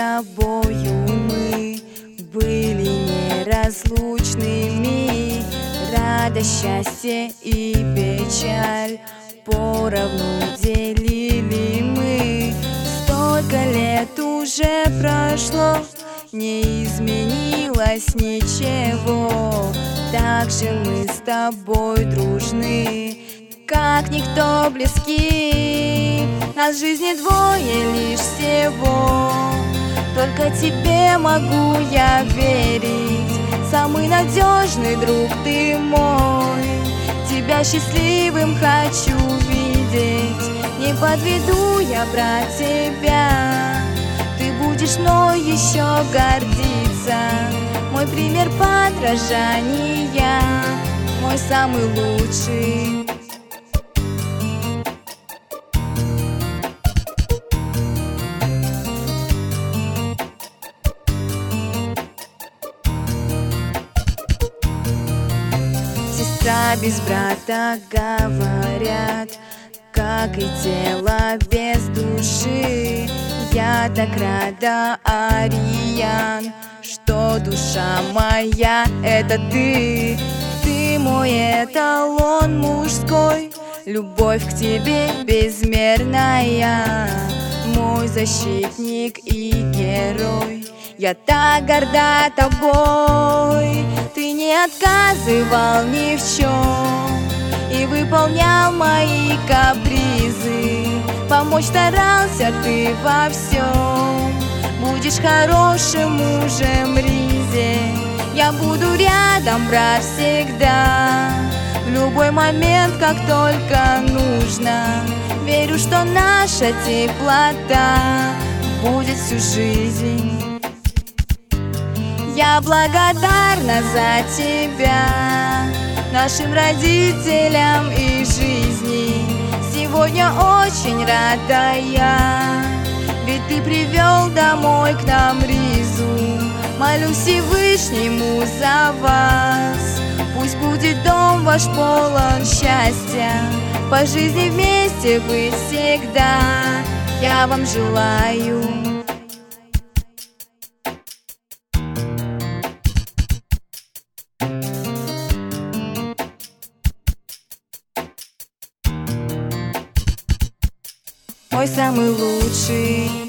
тобою мы были неразлучными. Радость, счастье и печаль поровну делили мы. Столько лет уже прошло, не изменилось ничего. Так же мы с тобой дружны, как никто близки. Нас в жизни двое лишь всего, только тебе могу я верить. Самый надежный друг ты мой, тебя счастливым хочу видеть. Не подведу я, брат, тебя, ты будешь мной еще гордиться. Мой пример подражания, мой самый лучший. Сестра без брата, говорят, как и тело без души. Я так рада, Ариан, что душа моя — это ты. Ты мой эталон мужской, любовь к тебе безмерная. Мой защитник и герой, я так горда тобой. Ты не отказывал ни в чем и выполнял мои капризы. Помочь старался ты во всем, будешь хорошим мужем, Ризе. Я буду рядом, брат, всегда, в любой момент, как только нужно. Верю, что наша теплота будет всю жизнь. Я благодарна за тебя, нашим родителям и жизни. Сегодня очень рада я, ведь ты привел домой к нам Ризу. Молюсь Всевышнему за вас, пусть будет дом ваш полон счастья. По жизни вместе быть всегда, я вам желаю. Мой самый лучший.